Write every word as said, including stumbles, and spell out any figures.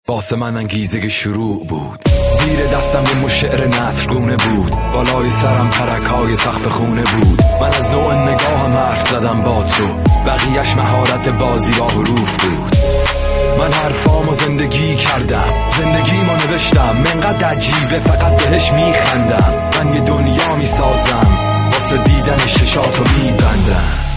واسه من انگیزه که شروع بود. زیر دستم یه مشعر نثرگونه بود، بالای سرم ترک‌های سقف خونه بود. من از نوع نگاهم حرف زدم با تو، بقیهش مهارت بازی با حروف بود. من حرفامو زندگی کردم، زندگیمو نوشتم، منقدر عجیبه فقط بهش میخندم. من یه دنیا میسازم، واسه دیدن ششاتو میبندم.